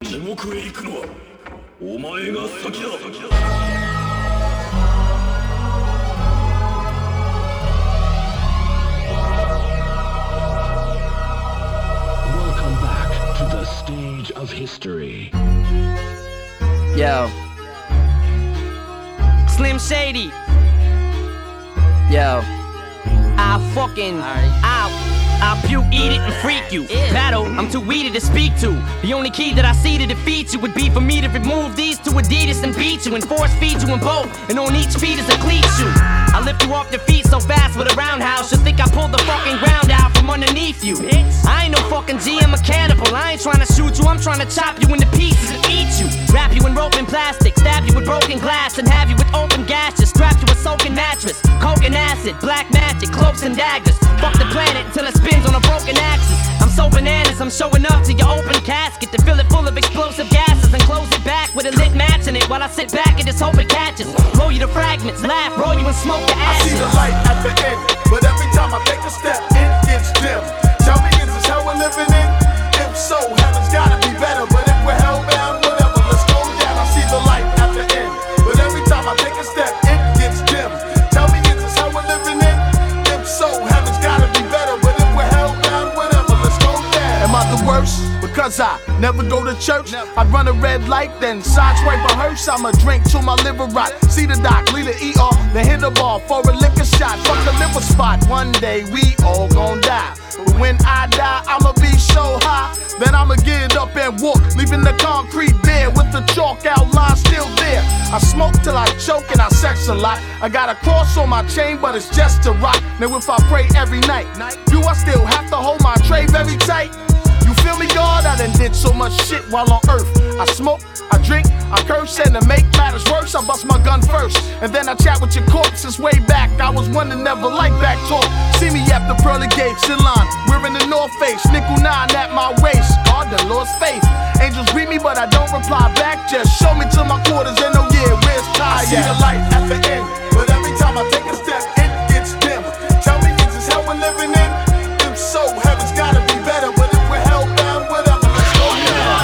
地獄へ行くのはお前が先だ。 Welcome back to the stage of history. Yo. Slim Shady. Yo. I'll puke, eat it, and freak you. Battle, I'm too weedy to speak to. The only key that I see to defeat you would be for me to remove these two Adidas and beat you and force feed you in both. And on each feet is a cleat shoe. I lift you off your feet so fast with a roundhouse, you'll think I pulled the fucking ground out from underneath you. I ain't no fucking GM mechanical. I ain't trying to shoot you, I'm trying to chop you into pieces and eat you. Wrap you in rope and plastic, stab you with broken glass, and have you with open gashes. Strap you a soaking mattress, coke and acid, black magic, cloaks and daggers. Fuck the planet until it spins on a broken axis. I'm so bananas, I'm showing up to your open casket to fill it full of explosive gases and close it back with a lit match in it while I sit back and just hope it catches. Blow you to fragments, laugh, roll you and smoke the I ashes. see the light at the end, but every time I take a step, it gets dim. Tell me, is this hell we're living in? If so, heaven's gotta be better. But if we're hellbound, whatever, let's go down. I see the light at the end, but every time I take a step, it gets dim. Tell me, is this hell we're living in? If so, heaven's gotta be better. But if we're hellbound, whatever, let's go down. Am I the worst? Because I never go to church. I run a red light, then sideswipe a hearse. I'ma drink till my liver rot. See the doc, lead the ER, then hit the ball for a liquor shot. Fuck the liver spot. One day we all gon' die. But when I die, I'ma be so high that I'ma get up and walk, leaving the concrete bare with the chalk outline still there. I smoke till I choke and I sex a lot. I got a cross on my chain, but it's just a rock. Now if I pray every night, do I still have to hold my tray very tight? You feel me, God? I done did so much shit while on earth. I smoke, I drink, I curse, and to make matters worse, I bust my gun first. And then I chat with your corpses way back. I was one that never liked back talk. See me at the pearly gates in line, wearing the North Face, nickel 9 at my waist. God done lost faith. Angels greet me, but I don't reply back. Just show me to my quarters and oh yeah, where's Ty? I see the light at the end, but every time I take a step, it gets dim. Tell me, is this hell we're living in? If so, heaven's gotta be better. But if we're hellbound, whatever, let's go down.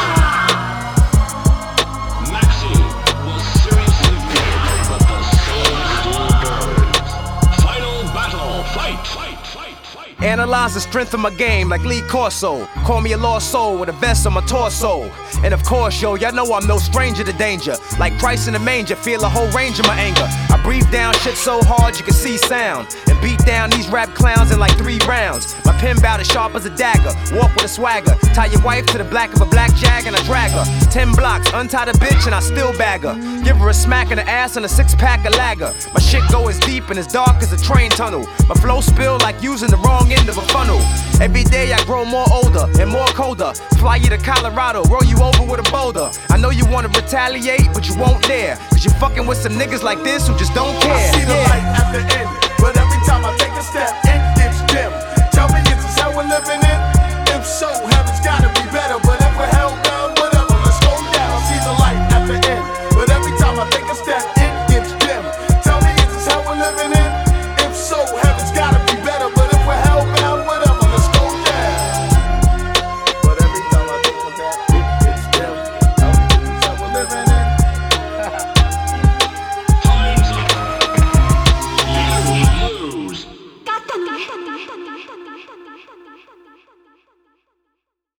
Maxi was seriously wounded, but the soul still burns. Final battle, fight! Analyze the strength of my game like Lee Corso. Call me a lost soul with a vest on my torso. And of course, yo, y'all know I'm no stranger to danger. Like Christ in the manger, feel a whole range of my anger. I breathe down shit so hard you can see sound. And beat down these rap clowns in like 3 rounds. My pen bout as sharp as a dagger. Walk with a swagger. Tie your wife to the back of a black Jag and I drag her. 10 blocks, untie the bitch and I still bag her. Give her a smack in the ass and a 6-pack of lager. My shit go as deep and as dark as a train tunnel. My flow spill like using the wrong end of a funnel. Every day I grow more older and more colder. Fly you to Colorado, roll you over with a boulder. I know you wanna retaliate, but you won't dare. Cause you're fucking with some niggas like this who just don't care. I see the light at the end, but every time I take a step, it gets dim. Tell me, is this how we're living in? If so,